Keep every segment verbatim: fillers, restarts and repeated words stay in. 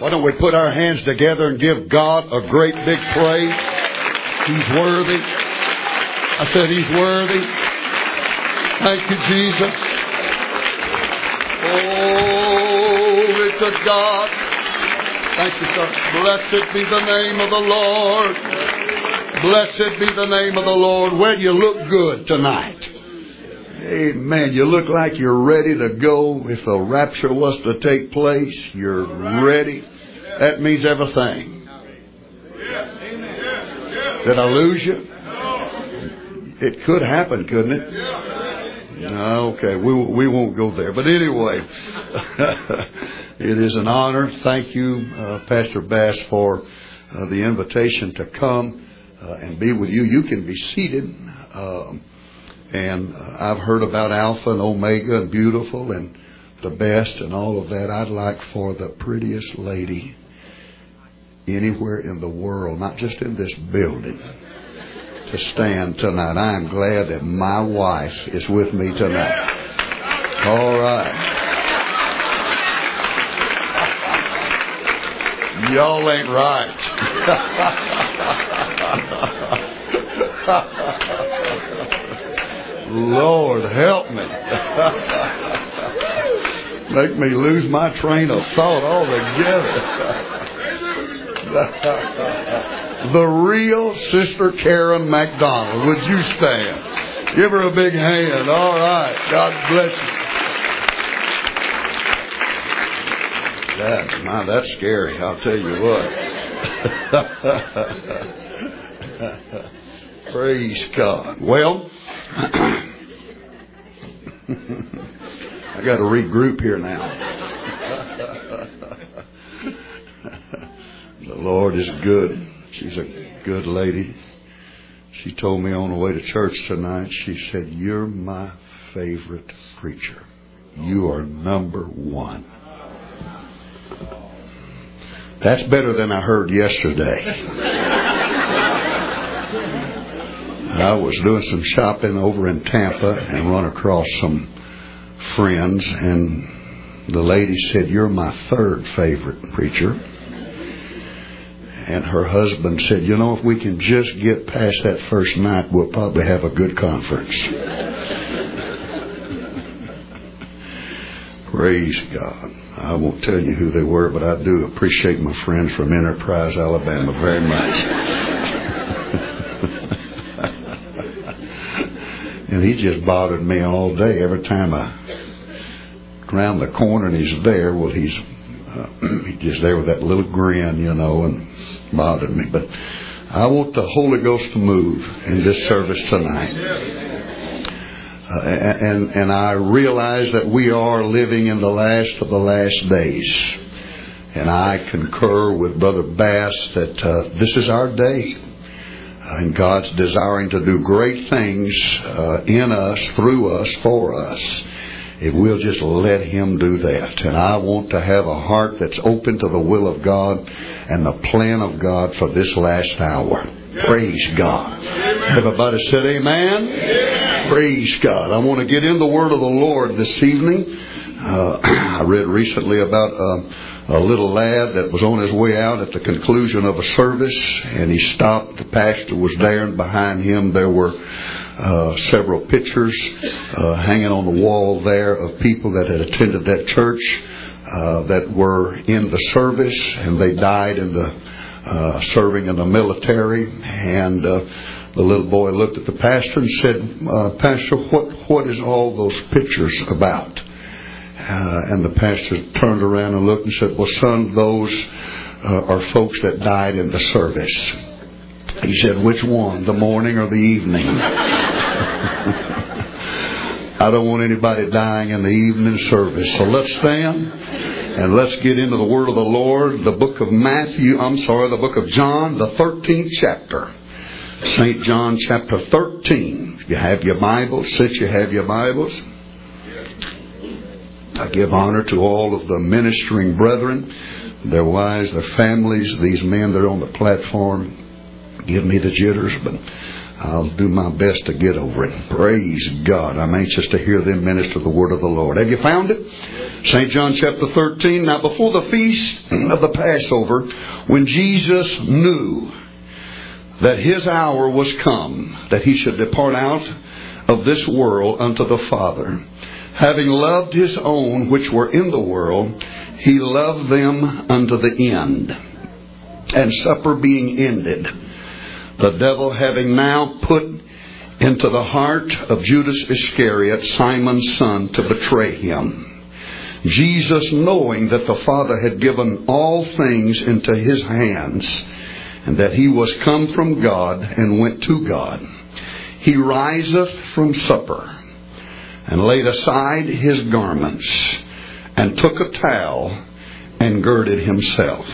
Why don't we put our hands together and give God a great big praise? He's worthy. I said He's worthy. Thank you, Jesus. Glory to God. Thank you, sir. Blessed be the name of the Lord. Blessed be the name of the Lord. Well, you look good tonight. Amen. You look like you're ready to go. If a rapture was to take place, you're ready. That means everything. Did I lose you? It could happen, couldn't it? No, okay. We we won't go there. But anyway, it is an honor. Thank you, uh, Pastor Bass, for uh, the invitation to come uh, and be with you. You can be seated. Um, And uh, I've heard about Alpha and Omega and beautiful and the best and all of that. I'd like for the prettiest lady anywhere in the world, not just in this building, to stand tonight. I am glad that my wife is with me tonight. All right. Y'all ain't right. Lord, help me. Make me lose my train of thought altogether. The real Sister Karen McDonald. Would you stand? Give her a big hand. All right. God bless you. That, my, that's scary. I'll tell you what. Praise God. Well, I got to regroup here now. The Lord is good. She's a good lady. She told me on the way to church tonight, she said, "You're my favorite preacher. You are number one." That's better than I heard yesterday. I was doing some shopping over in Tampa and run across some friends, and the lady said, "You're my third favorite preacher." And her husband said, "You know, if we can just get past that first night, we'll probably have a good conference." Praise God. I won't tell you who they were, but I do appreciate my friends from Enterprise, Alabama very much. And he just bothered me all day. Every time I round the corner and he's there, well, he's uh, he's just there with that little grin, you know, and bothered me. But I want the Holy Ghost to move in this service tonight. Uh, and, and I realize that we are living in the last of the last days. And I concur with Brother Bass that uh, this is our day. And God's desiring to do great things uh, in us, through us, for us, if we'll just let Him do that. And I want to have a heart that's open to the will of God and the plan of God for this last hour. Praise God. Everybody said amen? Amen. Praise God. I want to get in the Word of the Lord this evening. Uh, I read recently about uh, a little lad that was on his way out at the conclusion of a service, and he stopped. The pastor was there, and behind him there were uh, several pictures uh, hanging on the wall there of people that had attended that church uh, that were in the service, and they died in the uh, serving in the military. And uh, the little boy looked at the pastor and said, uh, "Pastor, what what is all those pictures about?" Uh, and the pastor turned around and looked and said, "Well, son, those uh, are folks that died in the service." He said, "Which one, the morning or the evening?" I don't want anybody dying in the evening service. So let's stand and let's get into the Word of the Lord. The book of Matthew, I'm sorry, the book of John, the thirteenth chapter. Saint John chapter thirteen. If you have your Bibles, sit you have your Bibles. I give honor to all of the ministering brethren, their wives, their families, these men that are on the platform. Give me the jitters, but I'll do my best to get over it. Praise God. I'm anxious to hear them minister the word of the Lord. Have you found it? Saint John chapter thirteen. Now before the feast of the Passover, when Jesus knew that his hour was come, that he should depart out of this world unto the Father, having loved his own which were in the world, he loved them unto the end. And supper being ended, the devil having now put into the heart of Judas Iscariot, Simon's son, to betray him, Jesus, knowing that the Father had given all things into his hands, and that he was come from God and went to God, he riseth from supper, and laid aside his garments, and took a towel, and girded himself.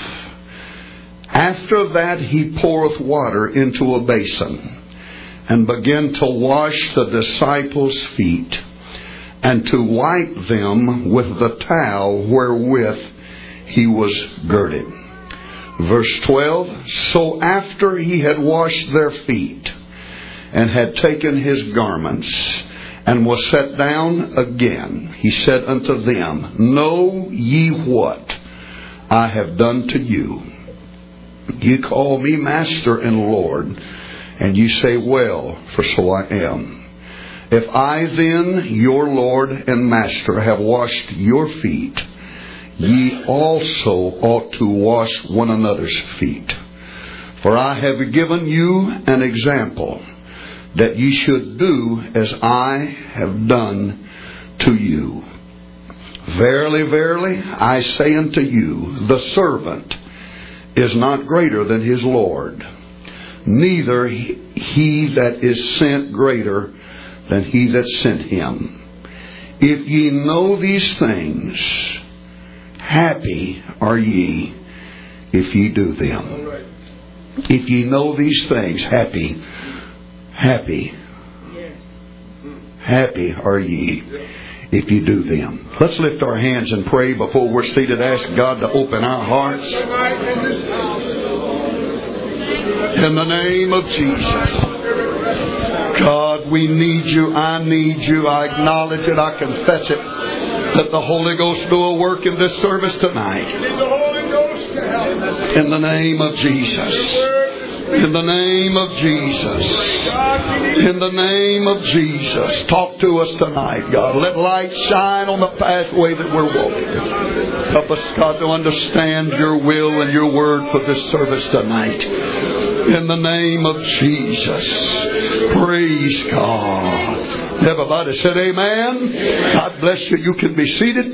After that he poureth water into a basin, and began to wash the disciples' feet, and to wipe them with the towel wherewith he was girded. Verse twelve, so after he had washed their feet, and had taken his garments, and was set down again, he said unto them, know ye what I have done to you? Ye call me Master and Lord, and ye say, well, for so I am. If I then, your Lord and Master, have washed your feet, ye also ought to wash one another's feet. For I have given you an example, that ye should do as I have done to you. Verily, verily, I say unto you, the servant is not greater than his Lord, neither he that is sent greater than he that sent him. If ye know these things, happy are ye if ye do them. If ye know these things, happy, happy, happy are ye if you do them. Let's lift our hands and pray before we're seated. Ask God to open our hearts. In the name of Jesus. God, we need you. I need you. I acknowledge it. I confess it. Let the Holy Ghost do a work in this service tonight. In the name of Jesus. In the name of Jesus. In the name of Jesus. Talk to us tonight, God. Let light shine on the pathway that we're walking. Help us, God, to understand your will and your word for this service tonight. In the name of Jesus. Praise God. Everybody said amen. God bless you. You can be seated.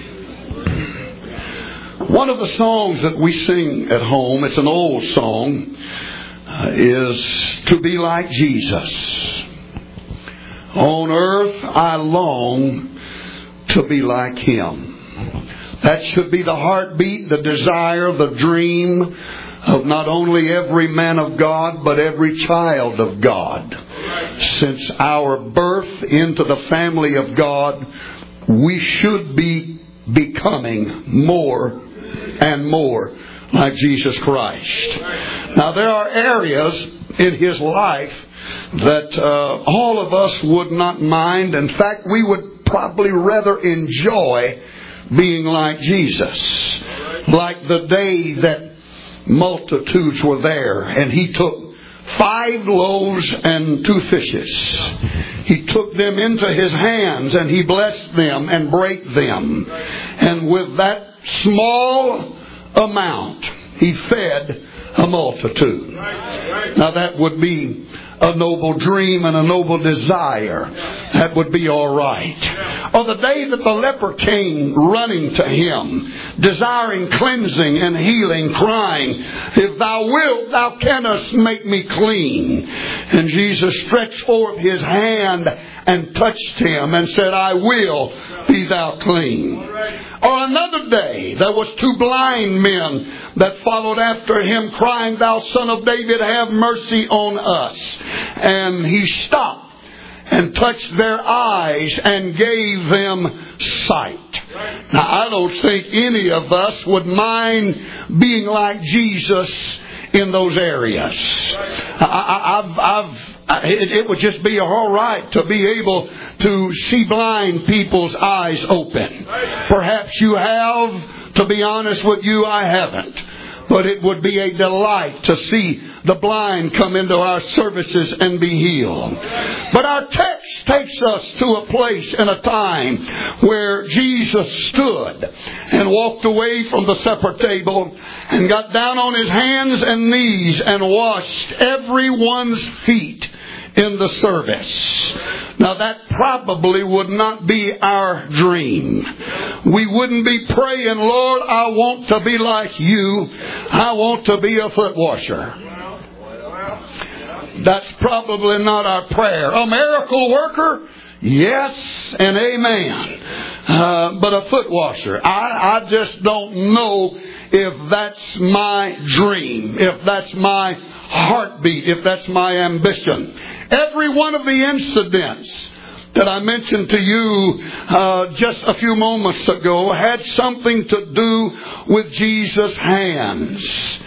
One of the songs that we sing at home, it's an old song, uh, is To Be Like Jesus. On earth I long to be like Him. That should be the heartbeat, the desire, the dream of not only every man of God, but every child of God. Since our birth into the family of God, we should be becoming more and more like Jesus Christ. Now there are areas in His life that uh, all of us would not mind. In fact, we would probably rather enjoy being like Jesus. Like the day that multitudes were there and He took five loaves and two fishes. He took them into His hands and He blessed them and brake them. And with that small amount, He fed a multitude. Now that would be a noble dream and a noble desire. That would be all right. Or the day that the leper came running to Him, desiring cleansing and healing, crying, if thou wilt, thou canst make me clean. And Jesus stretched forth His hand and touched him and said, I will, be thou clean. Or another day, there was two blind men that followed after Him, crying, thou Son of David, have mercy on us. And He stopped and touched their eyes and gave them sight. Now, I don't think any of us would mind being like Jesus in those areas. I, I, I've, I've it, it would just be all right to be able to see blind people's eyes open. Perhaps you have. To be honest with you, I haven't. But it would be a delight to see the blind come into our services and be healed. But our text takes us to a place and a time where Jesus stood and walked away from the supper table and got down on his hands and knees and washed everyone's feet in the service. Now that probably would not be our dream. We wouldn't be praying, Lord, I want to be like you. I want to be a foot washer. That's probably not our prayer. A miracle worker? Yes and amen. Uh, but a foot washer, I, I just don't know if that's my dream, if that's my heartbeat, if that's my ambition. Every one of the incidents that I mentioned to you uh, just a few moments ago had something to do with Jesus' hands.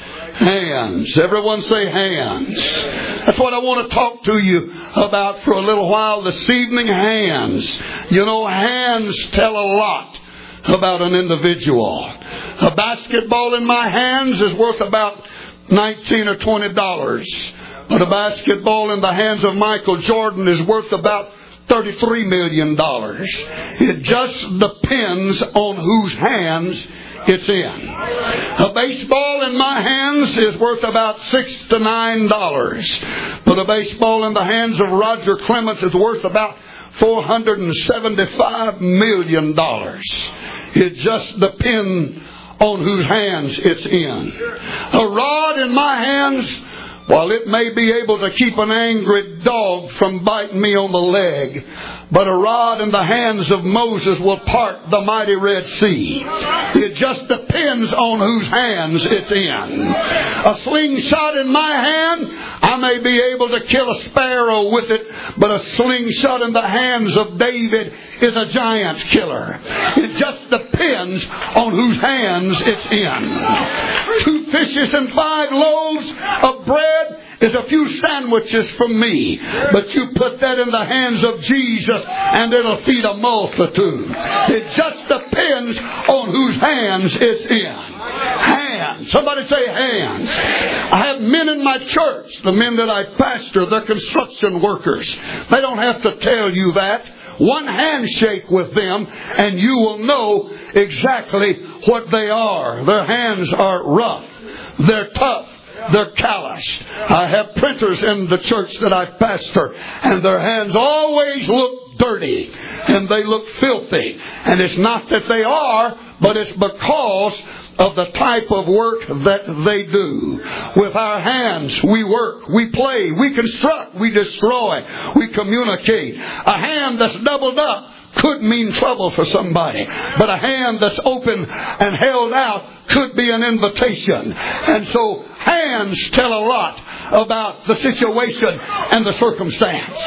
Hands. Everyone say hands. That's what I want to talk to you about for a little while this evening. Hands. You know, hands tell a lot about an individual. A basketball in my hands is worth about nineteen or twenty dollars. But a basketball in the hands of Michael Jordan is worth about thirty-three million dollars. It just depends on whose hands it's in. A baseball in my hands is worth about six to nine dollars. But a baseball in the hands of Roger Clemens is worth about four hundred seventy-five million dollars. It just depends on whose hands it's in. A rod in my hands, while it may be able to keep an angry dog from biting me on the leg, but a rod in the hands of Moses will part the mighty Red Sea. It just depends on whose hands it's in. A slingshot in my hand, I may be able to kill a sparrow with it, but a slingshot in the hands of David is a giant killer. It just depends on whose hands it's in. Two fishes and five loaves of bread is a few sandwiches from me, but you put that in the hands of Jesus and it'll feed a multitude. It just depends on whose hands it's in. Hands. Somebody say hands. I have men in my church, the men that I pastor, they're construction workers. They don't have to tell you that. One handshake with them and you will know exactly what they are. Their hands are rough. They're tough. They're calloused. I have printers in the church that I pastor, and their hands always look dirty, and they look filthy. And it's not that they are, but it's because of the type of work that they do. With our hands, we work, we play, we construct, we destroy, we communicate. A hand that's doubled up could mean trouble for somebody. But a hand that's open and held out could be an invitation. And so hands tell a lot about the situation and the circumstance.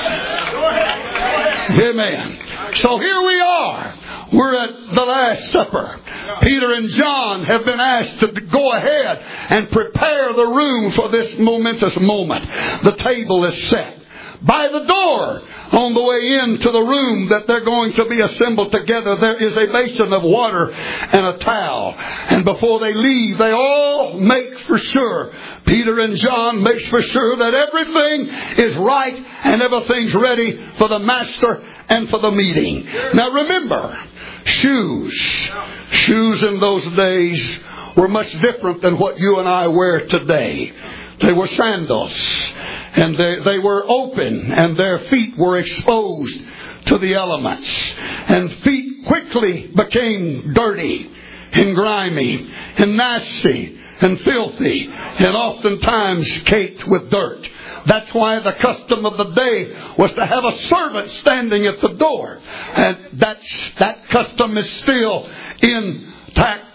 Amen. So here we are. We're at the Last Supper. Peter and John have been asked to go ahead and prepare the room for this momentous moment. The table is set. By the door, on the way into the room that they're going to be assembled together, there is a basin of water and a towel. And before they leave, they all make for sure, Peter and John makes for sure that everything is right and everything's ready for the master and for the meeting. Now remember, shoes. Shoes in those days were much different than what you and I wear today. They were sandals. And they, they were open, and their feet were exposed to the elements. And feet quickly became dirty and grimy and nasty and filthy and oftentimes caked with dirt. That's why the custom of the day was to have a servant standing at the door. And that's, that custom is still intact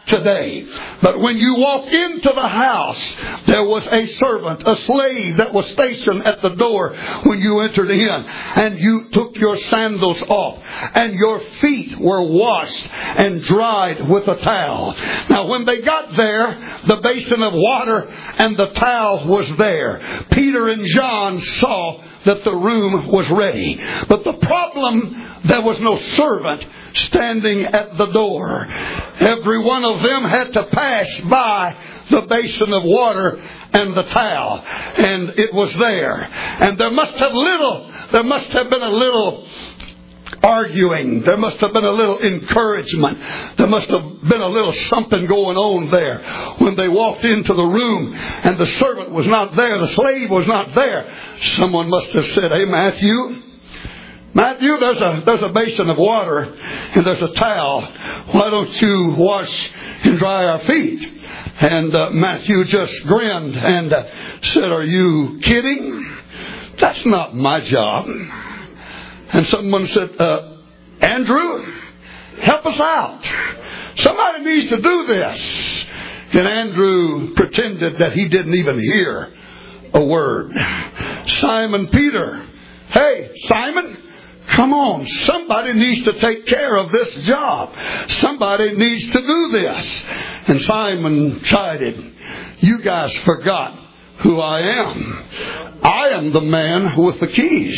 back today. But when you walk into the house, there was a servant, a slave that was stationed at the door when you entered in. And you took your sandals off. And your feet were washed and dried with a towel. Now when they got there, the basin of water and the towel was there. Peter and John saw that the room was ready. But the problem, there was no servant standing at the door. Every one of them had to pass by the basin of water and the towel. And it was there. And there must have little, there must have been a little arguing. There must have been a little encouragement. There must have been a little something going on there. When they walked into the room and the servant was not there, the slave was not there, someone must have said, "Hey, Matthew, Matthew, there's a, there's a basin of water and there's a towel. Why don't you wash and dry our feet?" And uh, Matthew just grinned and uh, said, "Are you kidding? That's not my job." And someone said, uh, "Andrew, help us out. Somebody needs to do this." And Andrew pretended that he didn't even hear a word. Simon Peter, "Hey, Simon, come on. Somebody needs to take care of this job. Somebody needs to do this." And Simon chided, "You guys forgot who I am. I am the man with the keys.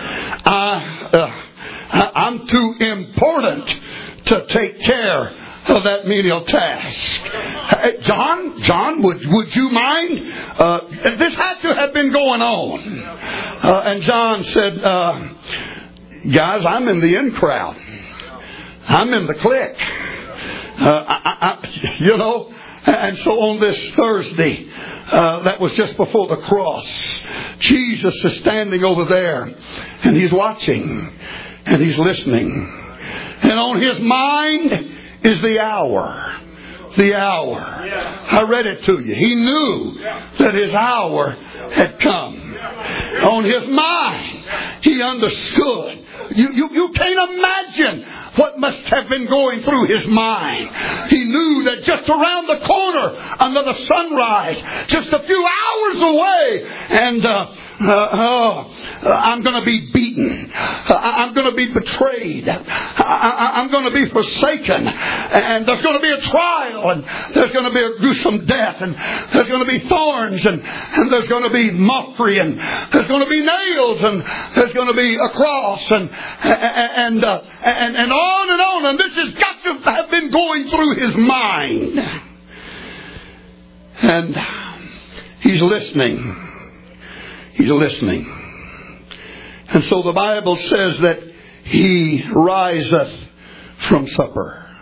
I, uh, I'm too important to take care of that menial task. Hey, John, John, would would you mind? Uh, this had to have been going on." Uh, and John said, uh, "Guys, I'm in the in crowd. I'm in the clique. Uh, I, I, you know." And so on this Thursday, uh, that was just before the cross, Jesus is standing over there and he's watching and he's listening. And on his mind is the hour. The hour. I read it to you. He knew that his hour had come. On his mind, he understood. You, you, you can't imagine what must have been going through his mind. He knew that just around the corner, another sunrise, just a few hours away, and uh, uh, oh, I'm going to be beaten. Uh, I'm going to be betrayed. I, I, I'm going to be forsaken. And there's going to be a trial. And there's going to be a gruesome death. And there's going to be thorns. And, and there's going to be mockery. And there's going to be nails. And there's going to be a cross. And and, uh, and, and on and on. And this has got to have been going through his mind. And he's listening. He's listening. And so the Bible says that he riseth from supper.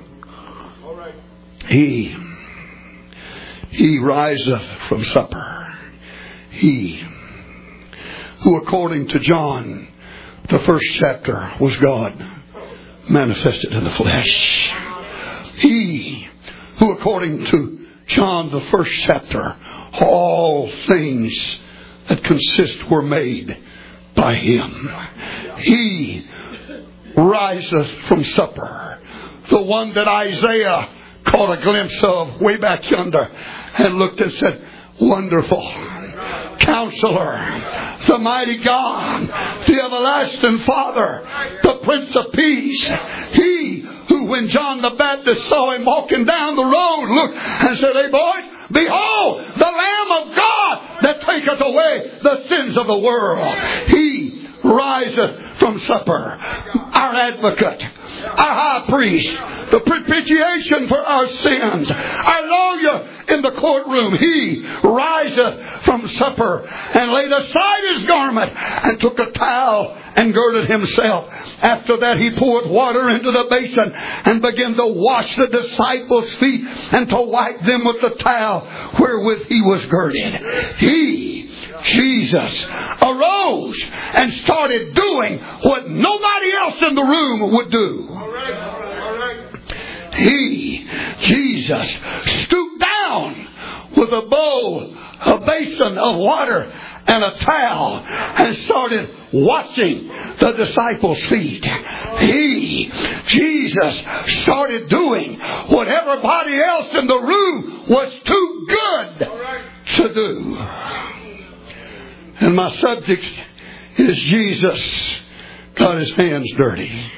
He, he riseth from supper. He, who according to John, the first chapter, was God manifested in the flesh. He, who according to John, the first chapter, all things that consist were made by him. He riseth from supper. The one that Isaiah caught a glimpse of way back yonder and looked and said, "Wonderful Counselor, the mighty God, the everlasting Father, the Prince of Peace." He who, when John the Baptist saw him walking down the road, looked and said, "Hey boys, behold, the Lamb of God that taketh away the sins of the world." He riseth from supper. Our advocate, our high priest, the propitiation for our sins, our lawyer in the courtroom, he riseth from supper and laid aside his garment and took a towel and girded himself. After that he poured water into the basin and began to wash the disciples' feet and to wipe them with the towel wherewith he was girded. He, Jesus, arose and started doing what nobody else in the room would do. All right, all right. He, Jesus, stooped down with a bowl, a basin of water and a towel and started washing the disciples' feet. He, Jesus, started doing what everybody else in the room was too good to do. And my subject is Jesus got his hands dirty.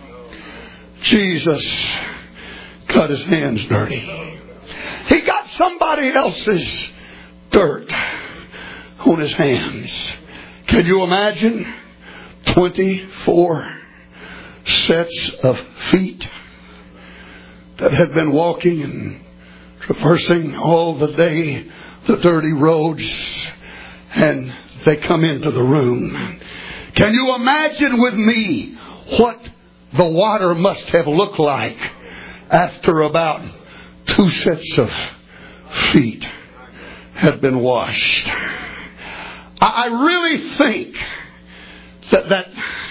Jesus got his hands dirty. He got somebody else's dirt on his hands. Can you imagine? twenty-four sets of feet that had been walking and traversing all the day the dirty roads, and they come into the room. Can you imagine with me what the water must have looked like after about two sets of feet had been washed? I really think that, that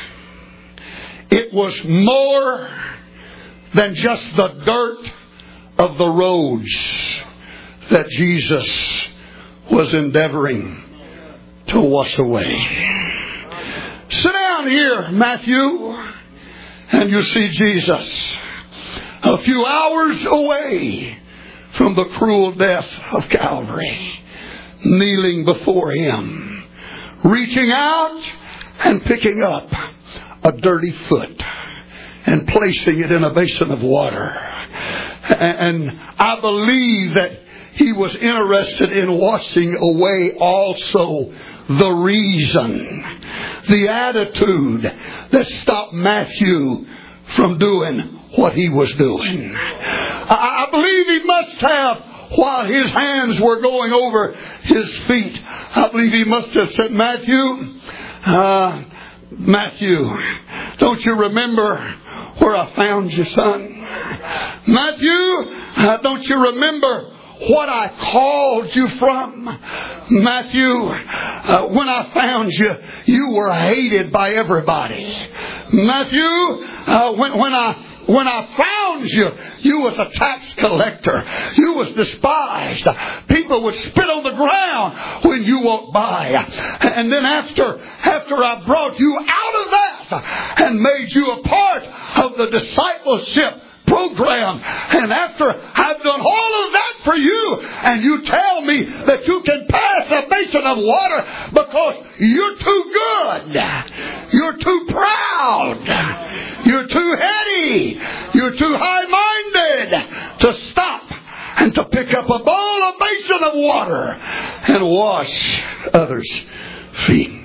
it was more than just the dirt of the roads that Jesus was endeavoring to wash away. Sit down here, Matthew, and you see Jesus a few hours away from the cruel death of Calvary, kneeling before him, reaching out and picking up a dirty foot and placing it in a basin of water. And I believe that he was interested in washing away also the reason, the attitude that stopped Matthew from doing what he was doing. I believe he must have, while his hands were going over his feet, I believe he must have said, Matthew, uh, Matthew, don't you remember where I found you, son? Matthew, uh, don't you remember what I called you from? Matthew, uh, when I found you, you were hated by everybody. Matthew, uh, when, when I When I found you, you was a tax collector. You was despised. People would spit on the ground when you walked by. And then after, after I brought you out of that and made you a part of the discipleship program, and after I've done all of that for you, and you tell me that you can pass a basin of water because you're too good, you're too proud, you're too heady, you're too high-minded to stop and to pick up a bowl, a basin of water and wash others' feet.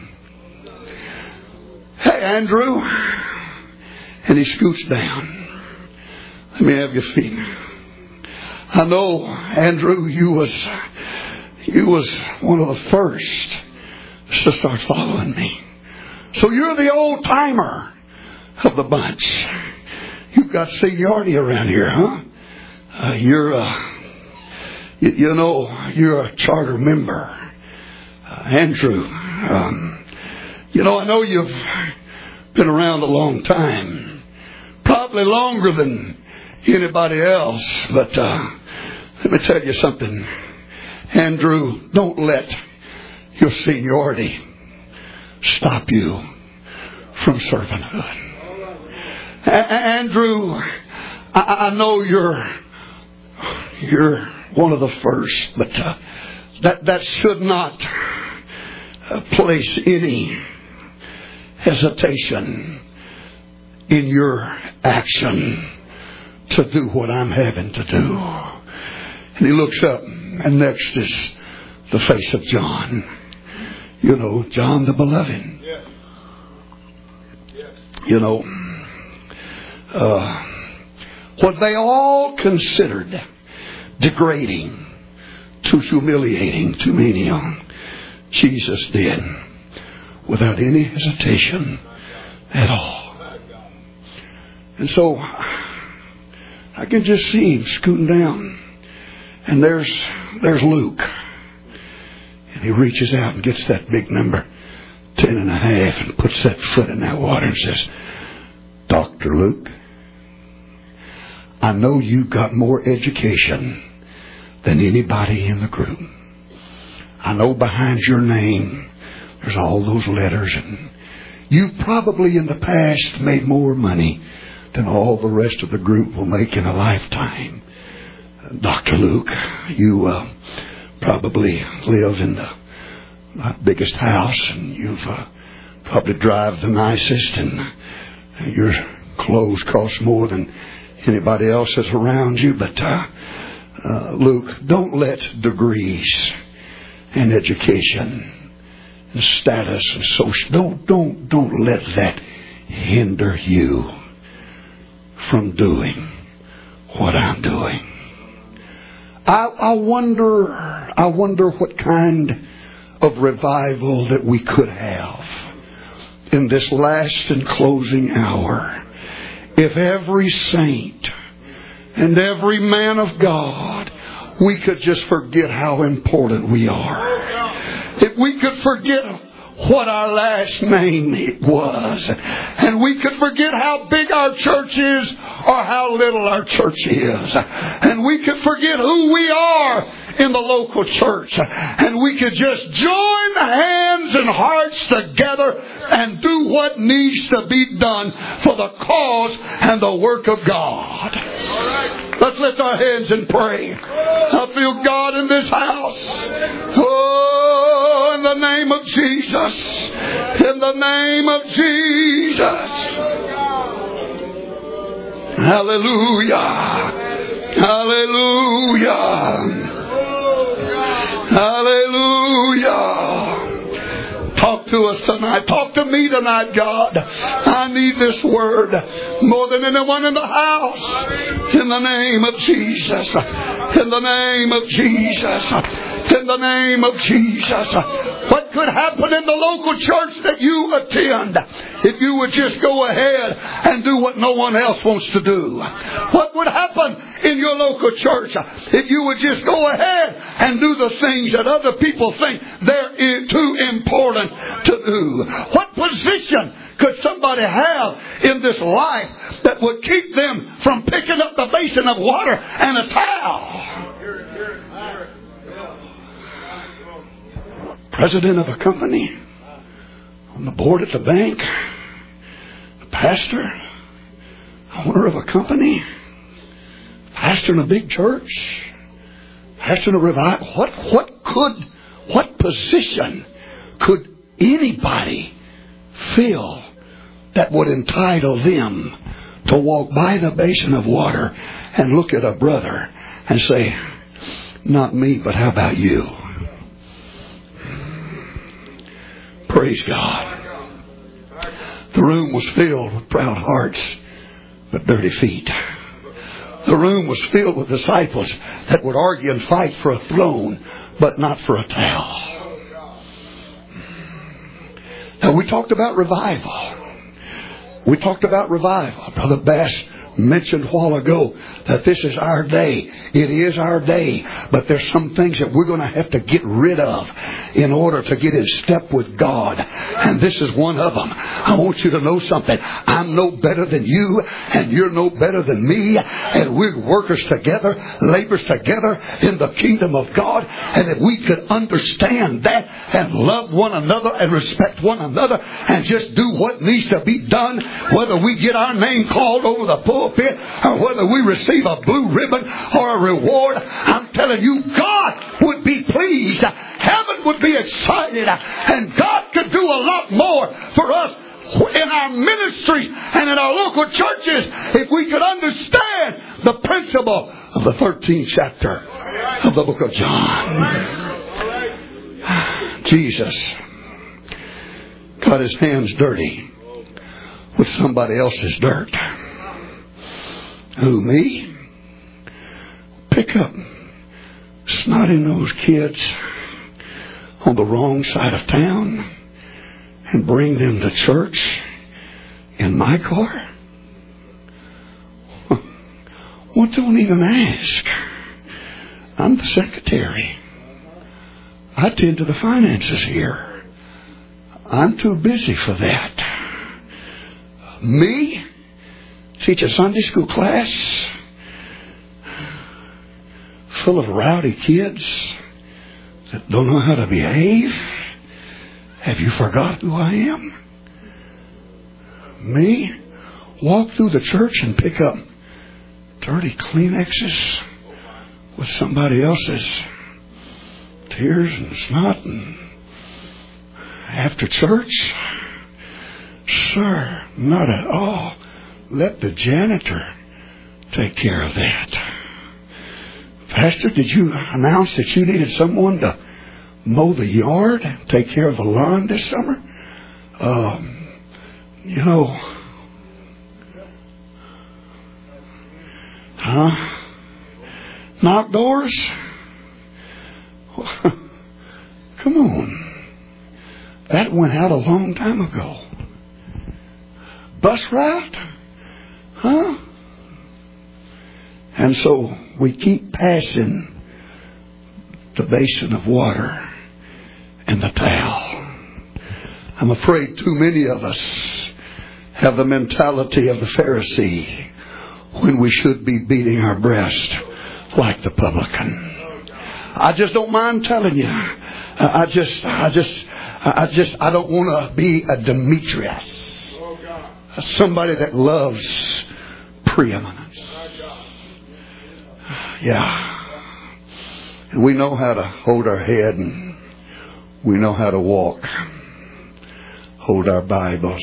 Hey, Andrew. And he scoots down. Let me have your feet. I know, Andrew, you was you was one of the first to start following me. So you're the old timer of the bunch. You've got seniority around here, huh? Uh, you're uh, you, you know you're a charter member, uh, Andrew. Um, you know I know you've been around a long time, probably longer than anybody else, but uh, let me tell you something, Andrew. Don't let your seniority stop you from servanthood. A- Andrew, I-, I know you're you're one of the first, but uh, that that should not uh, place any hesitation in your action to do what I'm having to do. And he looks up, and next is the face of John. You know, John the Beloved. Yes. Yes. You know, uh, what they all considered degrading, too humiliating, too menial, Jesus did without any hesitation at all. And so I can just see him scooting down. And there's there's Luke. And he reaches out and gets that big number, ten and a half, and puts that foot in that water and says, Doctor Luke, I know you got more education than anybody in the group. I know behind your name there's all those letters, and You've probably in the past made more money than all the rest of the group will make in a lifetime. Doctor Luke, you uh, probably live in the uh, biggest house, and you've uh, probably drive the nicest, and your clothes cost more than anybody else's around you. But uh, uh, Luke, don't let degrees and education and status and social don't don't don't let that hinder you from doing what I'm doing. I, I wonder, I wonder what kind of revival that we could have in this last and closing hour if every saint and every man of God, we could just forget how important we are. If we could forget what our last name was, and we could forget how big our church is or how little our church is, and we could forget who we are in the local church, and we could just join hands and hearts together and do what needs to be done for the cause and the work of God. Let's lift our hands and pray. I feel God in this house. Oh, in the name of Jesus. In the name of Jesus. Hallelujah. Hallelujah. Hallelujah. Talk to us tonight. Talk to me tonight, God. I need this word more than anyone in the house. In the name of Jesus. In the name of Jesus. In the name of Jesus. What could happen in the local church that you attend if you would just go ahead and do what no one else wants to do? What would happen in your local church if you would just go ahead and do the things that other people think they're too important to do? What position could somebody have in this life that would keep them from picking up the basin of water and a towel? President of a company, on the board at the bank, a pastor, owner of a company, pastor in a big church, pastor in a revival. What, what could, what position could anybody fill that would entitle them to walk by the basin of water and look at a brother and say, not me, but how about you? Praise God. The room was filled with proud hearts, but dirty feet. The room was filled with disciples that would argue and fight for a throne, but not for a towel. Now, we talked about revival. We talked about revival. Brother Bass mentioned a while ago that this is our day. It is our day. But there's some things that we're going to have to get rid of in order to get in step with God. And this is one of them. I want you to know something. I'm no better than you, and you're no better than me. And we're workers together, laborers together in the kingdom of God. And if we could understand that and love one another and respect one another and just do what needs to be done, whether we get our name called over the pulpit or whether we receive a blue ribbon or a reward, I'm telling you, God would be pleased. Heaven would be excited. And God could do a lot more for us in our ministries and in our local churches if we could understand the principle of the thirteenth chapter of the book of John. Jesus got his hands dirty with somebody else's dirt. Who, me? Pick up snotty-nosed kids on the wrong side of town and bring them to church in my car? Well, don't even ask. I'm the secretary. I tend to the finances here. I'm too busy for that. Me? Teach a Sunday school class full of rowdy kids that don't know how to behave? Have you forgot who I am? Me? Walk through the church and pick up dirty Kleenexes with somebody else's tears and snot and after church? Sir, not at all. Let the janitor take care of that. Pastor, did you announce that you needed someone to mow the yard, take care of the lawn this summer? Um, you know, huh? Knock doors? Come on. That went out a long time ago. Bus route? Huh? And so we keep passing the basin of water and the towel. I'm afraid too many of us have the mentality of the Pharisee when we should be beating our breast like the publican. I just don't mind telling you. I just, I just, I just, I don't want to be a Demetrius. Somebody that loves preeminence. Yeah. And we know how to hold our head and we know how to walk. Hold our Bibles.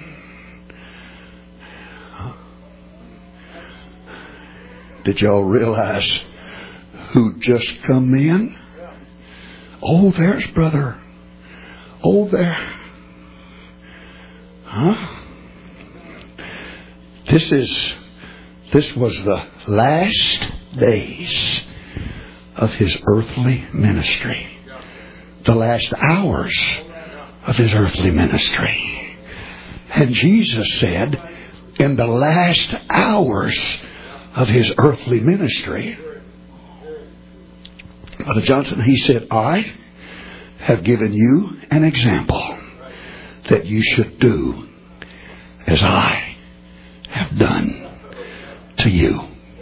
Did y'all realize who just come in? Oh, there's brother. Oh, there. Huh? This is, this was the last days of his earthly ministry. The last hours of his earthly ministry. And Jesus said, in the last hours of his earthly ministry, Brother Johnson, he said, I have given you an example that you should do as I have done to you.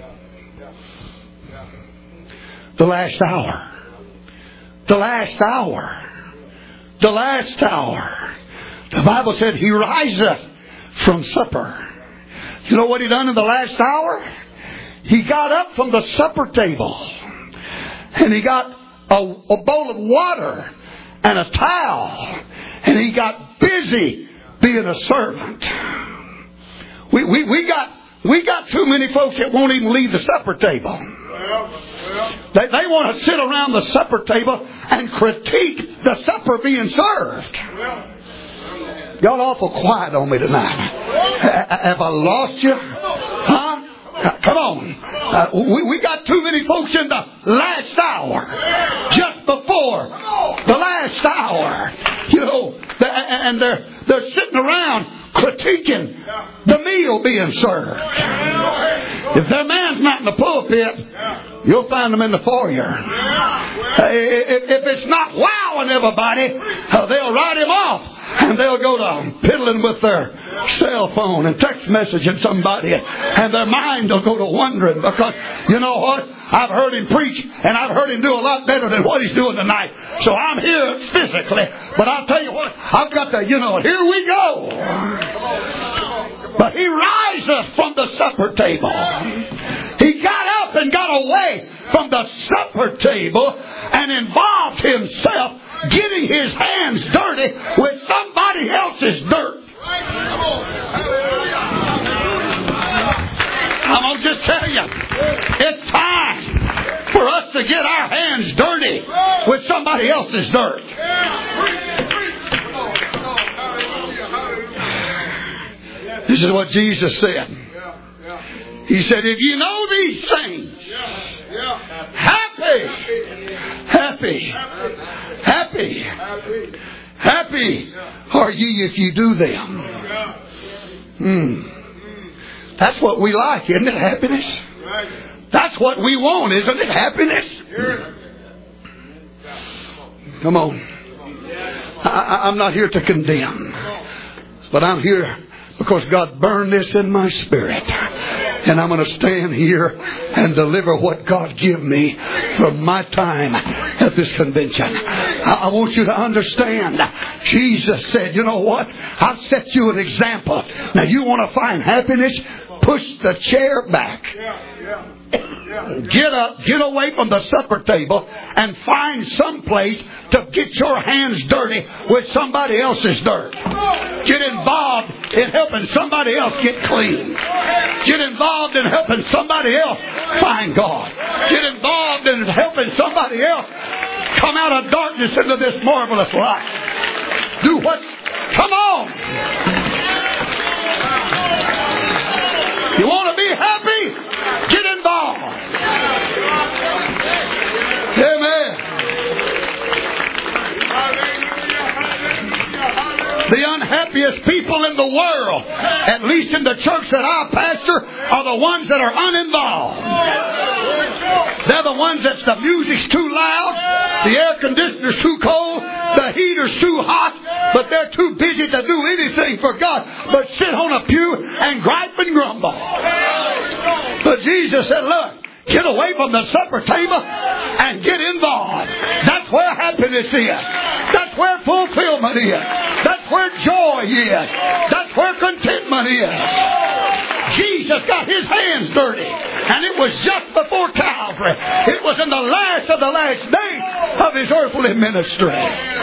The last hour. The last hour. The last hour. The Bible said he riseth from supper. You know what he done in the last hour? He got up from the supper table and he got a, a bowl of water and a towel and he got busy being a servant. We, we, we got we got too many folks that won't even leave the supper table. They, they want to sit around the supper table and critique the supper being served. Y'all awful quiet on me tonight. Have I lost you? Huh? Come on. Uh, we, we got too many folks in the last hour. Just before the last hour. You know, and they're, they're sitting around critiquing the meal being served. If their man's not in the pulpit, you'll find them in the foyer. Uh, if, if it's not wowing everybody, uh, they'll write him off. And they'll go to piddling with their cell phone and text messaging somebody. And their mind will go to wondering. Because, you know what? I've heard him preach. And I've heard him do a lot better than what he's doing tonight. So I'm here physically. But I'll tell you what. I've got to, you know, here we go. But he riseth from the supper table. He got up and got away from the supper table and involved himself getting his hands dirty with somebody else's dirt. I'm going to just tell you, it's time for us to get our hands dirty with somebody else's dirt. This is what Jesus said. He said, if you know these things, happy, happy, happy, happy are ye if you do them. Hmm. That's what we like, isn't it? Happiness. That's what we want, isn't it? Happiness. Come on. I, I'm not here to condemn, but I'm here because God burned this in my spirit. And I'm going to stand here and deliver what God give me from my time at this convention. I, I want you to understand. Jesus said, you know what? I've set you an example. Now you want to find happiness? Push the chair back. Get up, get away from the supper table and find some place to get your hands dirty with somebody else's dirt. Get involved in helping somebody else get clean. Get involved in helping somebody else find God. Get involved in helping somebody else come out of darkness into this marvelous light. Do what? Come on. You want to be happy? Get involved. Amen. The unhappiest people in the world, at least in the church that I pastor, are the ones that are uninvolved. They're the ones that the music's too loud, the air conditioner's too cold, the heater's too hot, but they're too busy to do anything for God but sit on a pew and gripe and grumble. But Jesus said, look, get away from the supper table and get involved. That's where happiness is. That's where fulfillment is. That's where joy is. That's where contentment is. Jesus got his hands dirty. And it was just before Calvary. It was in the last of the last days of his earthly ministry.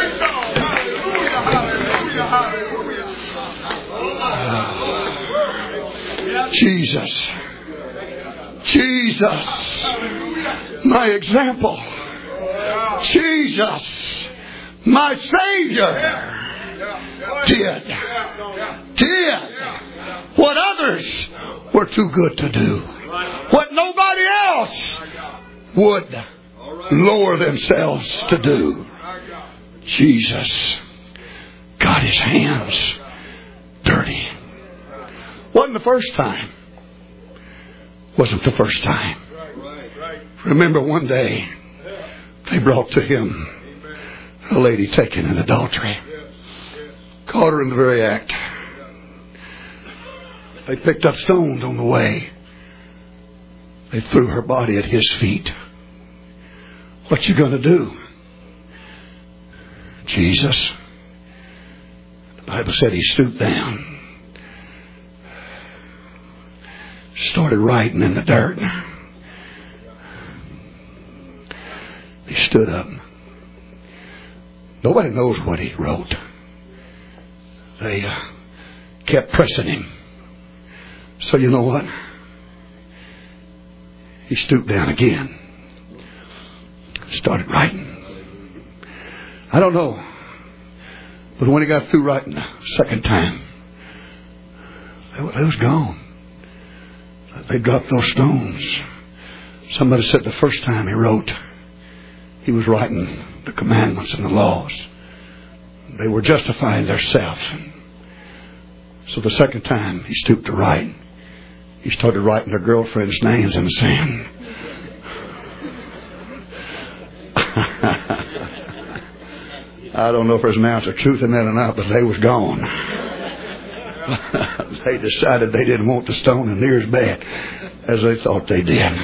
Jesus. Jesus, my example. Jesus, my Savior, did, did what others were too good to do. What nobody else would lower themselves to do. Jesus got his hands dirty. Wasn't the first time. Wasn't the first time. Remember one day they brought to him a lady taken in adultery. Caught her in the very act. They picked up stones on the way. They threw her body at his feet. What you gonna do? Jesus. The Bible said he stooped down. Started writing in the dirt. He stood up. Nobody knows what he wrote. They uh, kept pressing him. So you know what? He stooped down again. Started writing. I don't know. But when he got through writing the second time, they was gone. They dropped those stones. Somebody said the first time he wrote, he was writing the commandments and the laws. They were justifying themselves. So the second time he stooped to write, he started writing their girlfriends' names in the sand. I don't know if there's an ounce of truth in that or not, but they was gone. They decided they didn't want the stone in near as bad as they thought they did.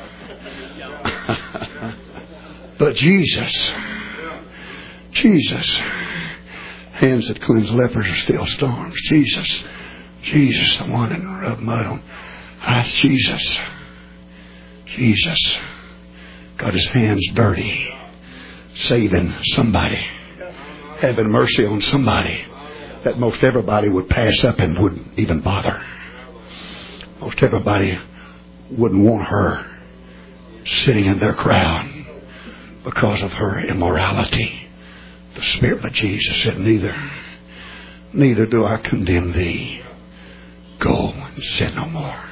But Jesus, Jesus, hands that cleanse lepers are still storms. Jesus, Jesus, the one that rubbed mud on. That's Jesus. Jesus got his hands dirty, saving somebody, having mercy on somebody that most everybody would pass up and wouldn't even bother. Most everybody wouldn't want her sitting in their crowd because of her immorality. The Spirit of Jesus said, neither, neither do I condemn thee. Go and sin no more.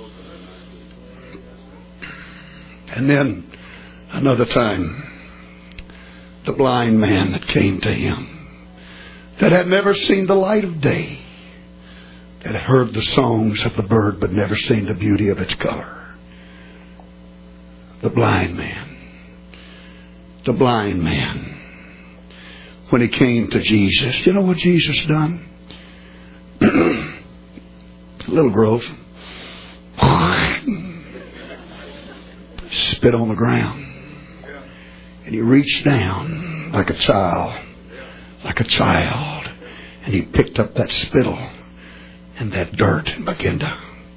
And then another time, the blind man that came to him, that had never seen the light of day, that had heard the songs of the bird but never seen the beauty of its color. The blind man. The blind man. When he came to Jesus, you know what Jesus done? Little girls spit on the ground. And he reached down like a child, like a child, and he picked up that spittle and that dirt and began to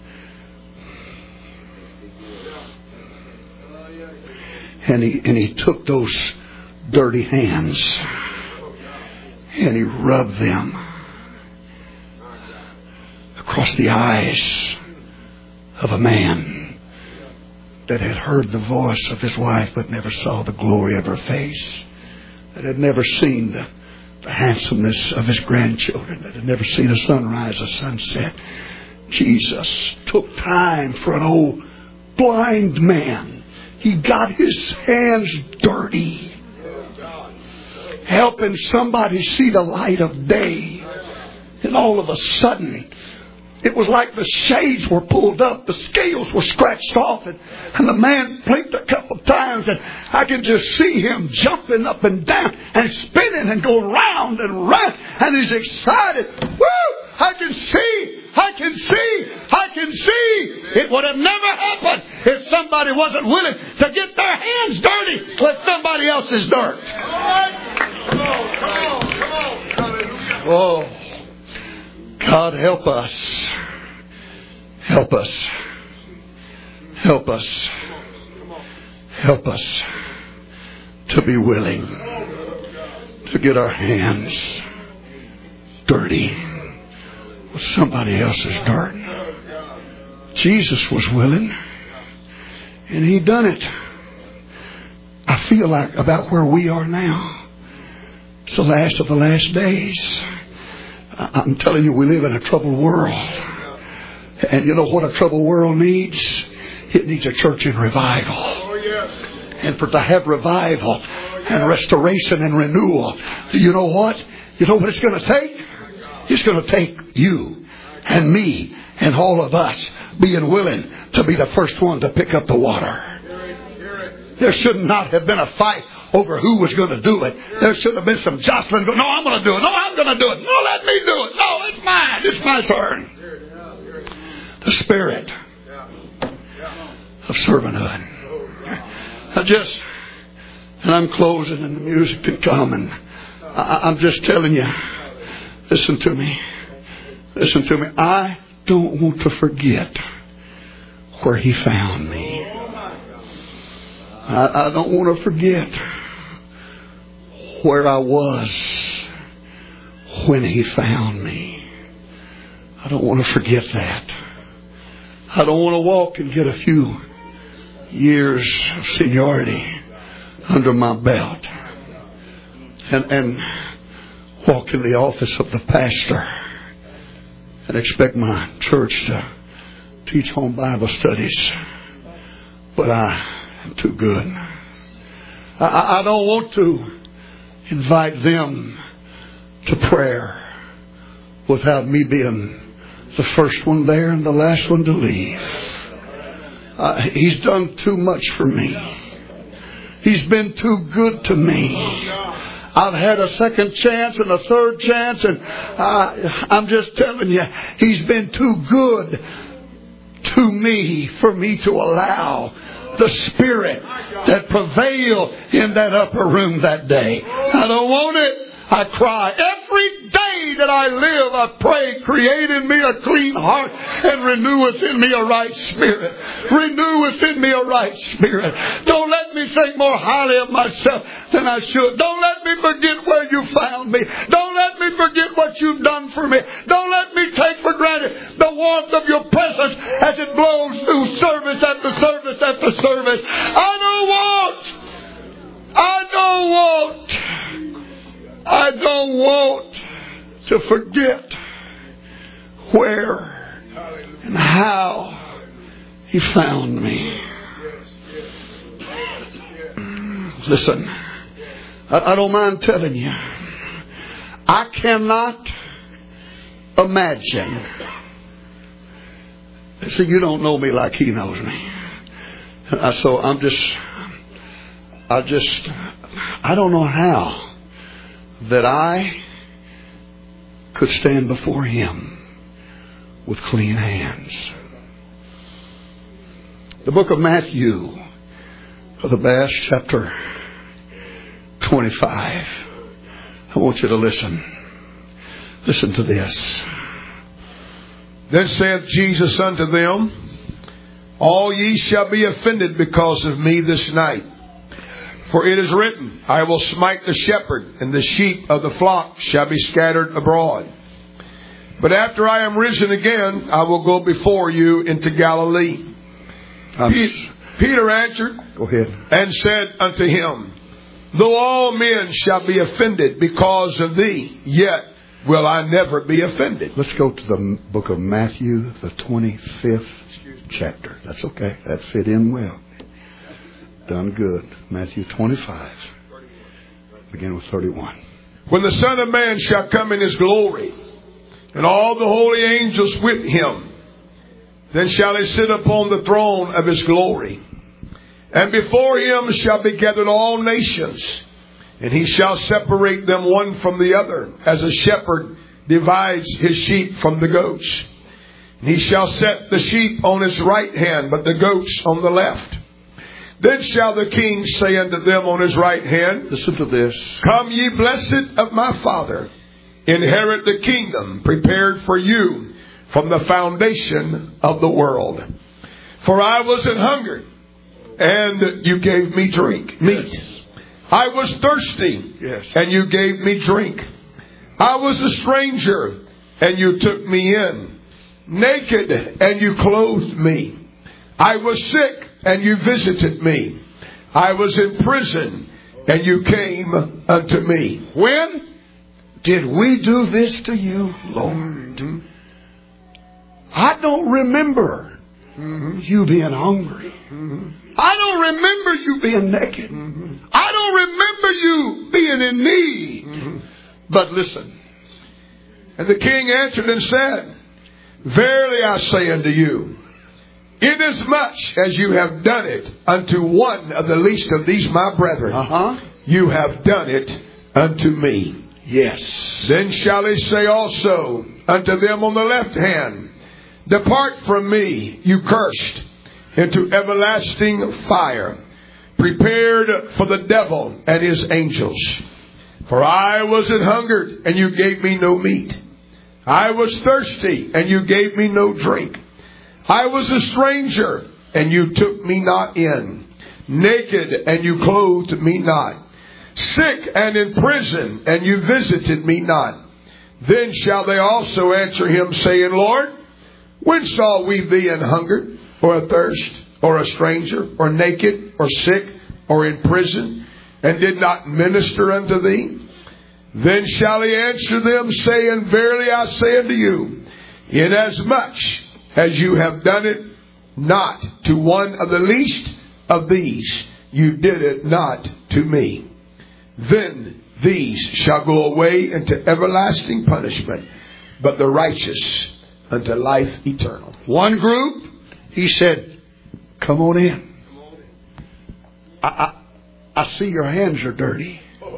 and he and he took those dirty hands and he rubbed them across the eyes of a man that had heard the voice of his wife but never saw the glory of her face, that had never seen the, the handsomeness of his grandchildren, that had never seen a sunrise, a sunset. Jesus took time for an old blind man. He got his hands dirty, helping somebody see the light of day. And all of a sudden, it was like the shades were pulled up, the scales were scratched off, and, and the man blinked a couple of times, and I could just see him jumping up and down and spinning and going round and round, and he's excited. Woo! I can see! I can see! I can see! It would have never happened if somebody wasn't willing to get their hands dirty with somebody else's dirt. Oh, God, help us. Help us. Help us. Help us to be willing to get our hands dirty with somebody else's dirt. Jesus was willing, and He done it. I feel like about where we are now. It's the last of the last days. I'm telling you, we live in a troubled world. And you know what a troubled world needs? It needs a church in revival. And for to have revival and restoration and renewal, do you know what? You know what it's going to take? It's going to take you and me and all of us being willing to be the first one to pick up the water. There should not have been a fight over who was going to do it. There should have been some jostling. No, I'm going to do it. No, I'm going to do it. No, let me do it. No, it's mine. It's my turn. The spirit of servanthood. I just, and I'm closing and the music can come, and I, I'm just telling you, listen to me. Listen to me. I don't want to forget where He found me. I, I don't want to forget where I was when He found me. I don't want to forget that. I don't want to walk and get a few years of seniority under my belt and, and walk in the office of the pastor and expect my church to teach home Bible studies. But I am too good. I, I don't want to invite them to prayer without me being the first one there and the last one to leave. Uh, he's done too much for me. He's been too good to me. I've had a second chance and a third chance, and uh, I'm just telling you, He's been too good to me for me to allow the spirit that prevailed in that upper room that day. I don't want it. I cry every day that I live. I pray, create in me a clean heart and renew within me a right spirit. Renew within me a right spirit. Don't let me think more highly of myself than I should. Don't let me forget where You found me. Don't let me forget what You've done for me. Don't let me take for granted the warmth of Your presence as it blows through service after service after service. I don't want, I don't want I don't want to forget where and how He found me. Listen, I, I don't mind telling you, I cannot imagine. See, you don't know me like He knows me. So I'm just, I just, I don't know how that I could stand before Him with clean hands. The book of Matthew, for the best, chapter twenty-five. I want you to listen. Listen to this. Then saith Jesus unto them, all ye shall be offended because of me this night. For it is written, I will smite the shepherd, and the sheep of the flock shall be scattered abroad. But after I am risen again, I will go before you into Galilee. Pe- Peter answered, Go ahead. And said unto him, though all men shall be offended because of thee, yet will I never be offended. Let's go to the book of Matthew, the twenty-fifth chapter. That's okay. That fit in well. Done good. Matthew twenty-five. Begin with thirty-one. When the Son of Man shall come in his glory, and all the holy angels with him, then shall he sit upon the throne of his glory. And before him shall be gathered all nations, and he shall separate them one from the other, as a shepherd divides his sheep from the goats. And he shall set the sheep on his right hand, but the goats on the left. Then shall the King say unto them on his right hand, listen to this. Come ye blessed of my Father, inherit the kingdom prepared for you from the foundation of the world. For I was an hungered, and you gave me drink, meat. I was thirsty, yes, and you gave me drink. I was a stranger, and you took me in. Naked, and you clothed me. I was sick, and you visited me. I was in prison, and you came unto me. When did we do this to you, Lord? Mm-hmm. I don't remember mm-hmm. you being hungry. Mm-hmm. I don't remember you being naked. Mm-hmm. I don't remember you being in need. Mm-hmm. But listen. And the King answered and said, verily I say unto you, inasmuch as you have done it unto one of the least of these my brethren, uh-huh. you have done it unto me. Yes. Then shall he say also unto them on the left hand, depart from me, you cursed, into everlasting fire, prepared for the devil and his angels. For I was an hungered, and you gave me no meat. I was thirsty, and you gave me no drink. I was a stranger, and you took me not in. Naked, and you clothed me not. Sick and in prison, and you visited me not. Then shall they also answer him, saying, Lord, when saw we thee an hungered, or athirst, or a stranger, or naked, or sick, or in prison, and did not minister unto thee? Then shall he answer them, saying, verily I say unto you, inasmuch as you have done it not to one of the least of these, you did it not to me. Then these shall go away into everlasting punishment, but the righteous unto life eternal. One group, he said, come on in. I, I, I see your hands are dirty.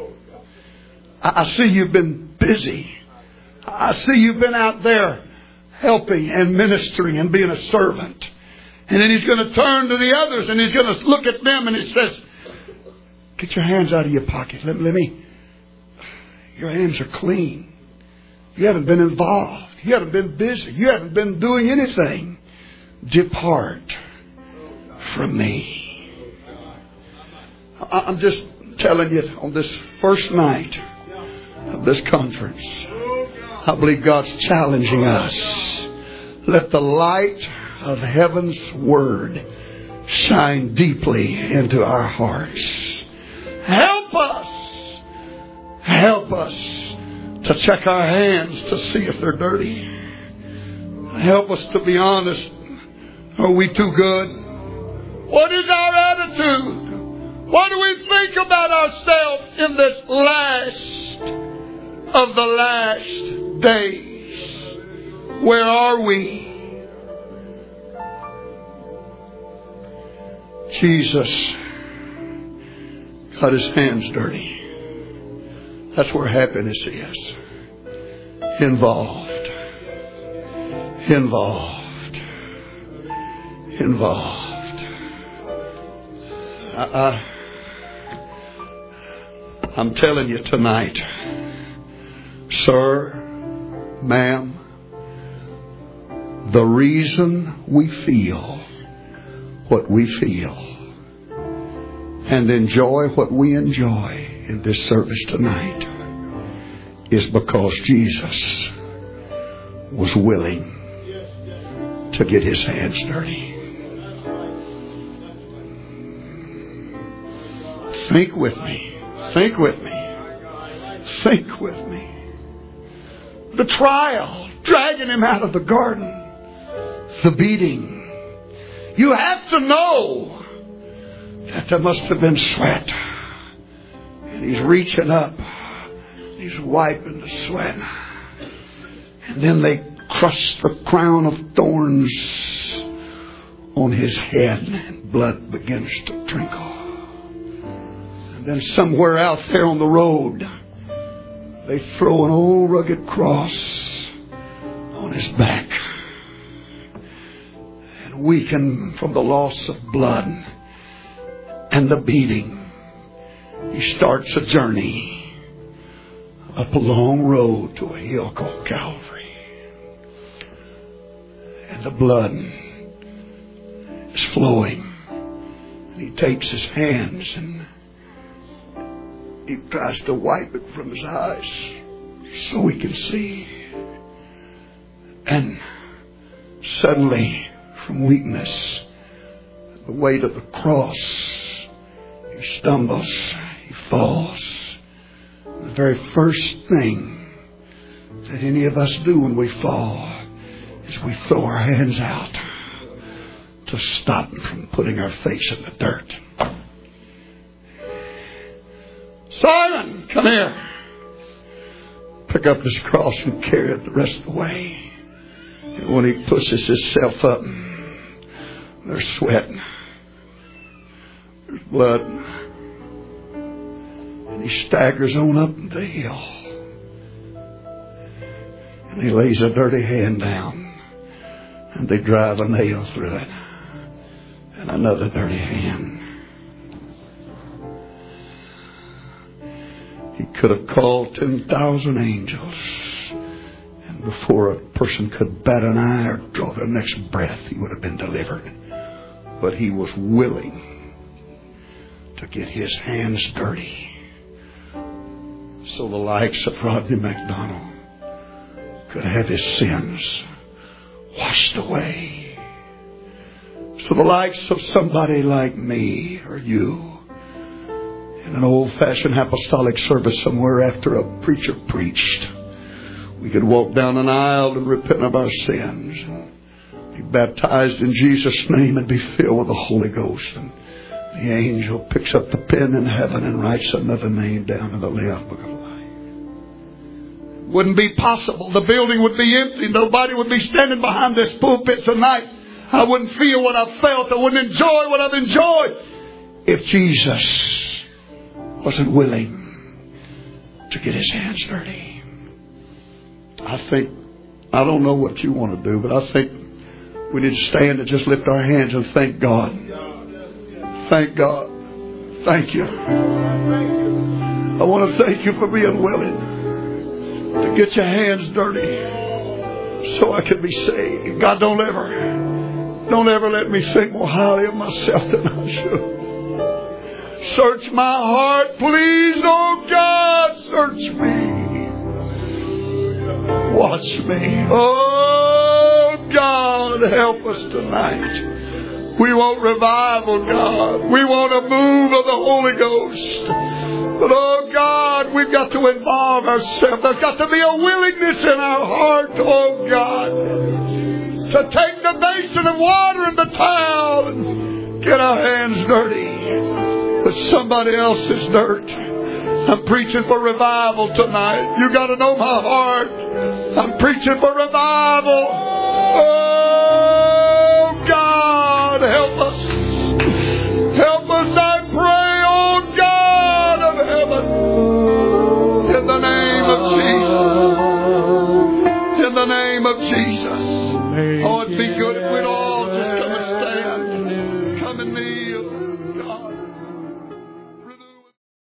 I, I see you've been busy. I see you've been out there helping and ministering and being a servant. And then he's going to turn to the others and he's going to look at them and he says, get your hands out of your pocket. Let, let me. Your hands are clean. You haven't been involved. You haven't been busy. You haven't been doing anything. Depart from me. I'm just telling you, on this first night of this conference, I believe God's challenging us. Let the light of heaven's word shine deeply into our hearts. Help us. Help us to check our hands to see if they're dirty. Help us to be honest. Are we too good? What is our attitude? What do we think about ourselves in this last of the last days? Where are we? Jesus got his hands dirty. That's where happiness is. Involved. Involved. Involved. Uh, I'm telling you tonight, sir, ma'am, the reason we feel what we feel and enjoy what we enjoy in this service tonight is because Jesus was willing to get His hands dirty. Think with me. Think with me. Think with me. The trial, dragging Him out of the garden. The beating. You have to know that there must have been sweat. And He's reaching up. He's wiping the sweat. And then they crushed the crown of thorns on His head. And blood begins to trickle. Then somewhere out there on the road, they throw an old rugged cross on His back. And weakened from the loss of blood and the beating, He starts a journey up a long road to a hill called Calvary. And the blood is flowing. And He takes His hands and He tries to wipe it from His eyes so He can see. And suddenly, from weakness, the weight of the cross, He stumbles, He falls. The very first thing that any of us do when we fall is we throw our hands out to stop from putting our face in the dirt. Simon, come here. Pick up this cross and carry it the rest of the way. And when He pushes Himself up, there's sweat. There's blood. And He staggers on up the hill. And He lays a dirty hand down. And they drive a nail through it. And another dirty hand. He could have called ten thousand angels. And before a person could bat an eye or draw their next breath, he would have been delivered. But He was willing to get His hands dirty. So the likes of Rodney McDonald could have his sins washed away. So the likes of somebody like me or you, in an old-fashioned apostolic service somewhere after a preacher preached, we could walk down an aisle and repent of our sins and be baptized in Jesus' name and be filled with the Holy Ghost. And the angel picks up the pen in heaven and writes another name down in the Lamb's Book of Life. Wouldn't be possible. The building would be empty. Nobody would be standing behind this pulpit tonight. I wouldn't feel what I felt. I wouldn't enjoy what I've enjoyed if Jesus wasn't willing to get His hands dirty. I think, I don't know what you want to do, but I think we need to stand and just lift our hands and thank God. Thank God. Thank you. I want to thank you for being willing to get your hands dirty so I can be saved. God, don't ever, don't ever let me think more highly of myself than I should. Search my heart, please, oh God, search me. Watch me. Oh God, help us tonight. We want revival, God. We want a move of the Holy Ghost. But oh God, we've got to involve ourselves. There's got to be a willingness in our heart, oh God, to take the basin of water and the towel and get our hands dirty with somebody else's dirt. I'm preaching for revival tonight. You got to know my heart. I'm preaching for revival. Oh God, help us. Help us, I pray, oh God of heaven. In the name of Jesus. In the name of Jesus. Oh, it'd be good if we'd all just come and stand. Come and kneel.